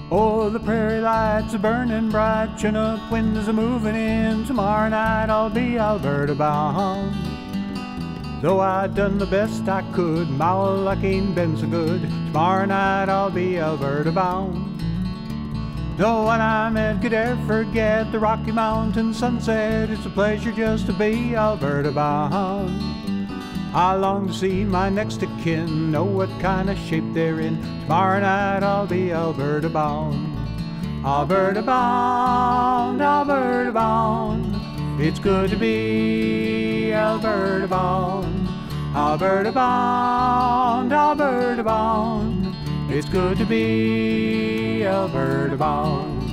Oh, the prairie lights are burning bright, Chinook winds are moving in. Tomorrow night I'll be Alberta bound. Though I done the best I could, my luck ain't been so good. Tomorrow night I'll be Alberta bound. No one I met could ever forget the Rocky Mountain sunset. It's a pleasure just to be Alberta bound. I long to see my next of kin, know what kind of shape they're in. Tomorrow night I'll be Alberta bound. Alberta bound, Alberta bound. It's good to be Alberta bound. Alberta bound, Alberta bound. It's good to be Alberta bound.